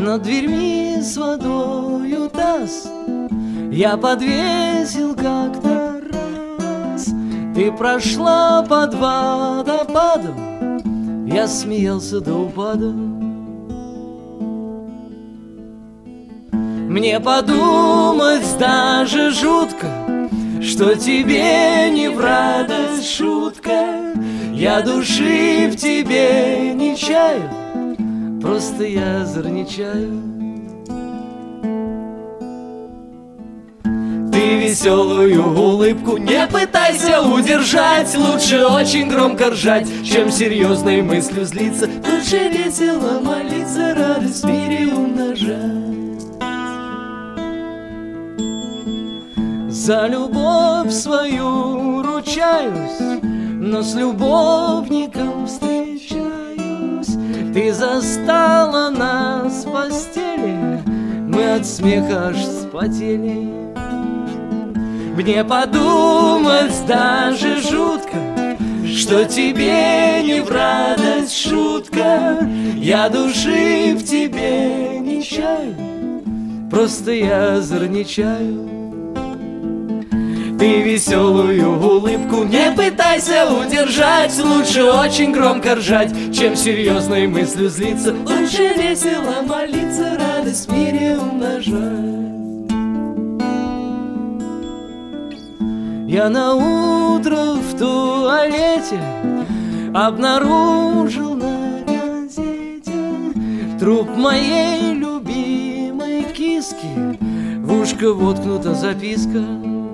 над дверьми с водою таз я подвесил как-то раз. Ты прошла под водопадом, я смеялся до упада. Мне подумать даже жутко, что тебе не в радость шутка. Я души в тебе не чаю, просто я озорничаю. Ты веселую улыбку не пытайся удержать, лучше очень громко ржать, чем серьезной мыслью злиться. Лучше весело молиться, радость в мире умножать. За любовь свою ручаюсь, но с любовником встречаюсь. Ты застала нас в постели, мы от смеха аж вспотели. Мне подумать даже жутко, что тебе не в радость шутка. Я души в тебе не чаю, просто я озорничаю. Ты веселую улыбку не пытайся удержать, лучше очень громко ржать, чем серьезной мыслью злиться. Лучше весело молиться, радость в мире умножать. Я наутро в туалете обнаружил на газете труп моей любимой киски. В ушко воткнута записка.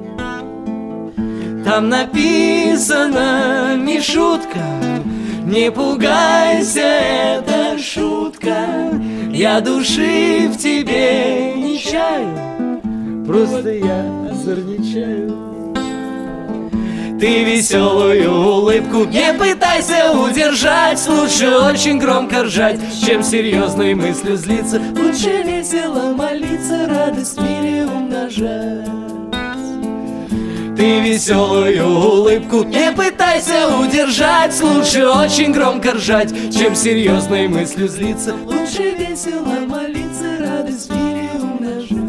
Там написано: Мишутка, не пугайся, это шутка. Я души в тебе не чаю, просто я озорничаю. Ты веселую улыбку не пытайся удержать, лучше очень громко ржать, чем серьезной мыслью злиться. Лучше весело молиться, радость в мире умножать. Ты веселую улыбку не пытайся удержать, лучше очень громко ржать, чем серьезной мыслью злиться. Лучше весело молиться, радость в мире умножать.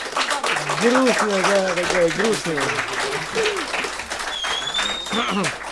Грустная, да, такая грустная.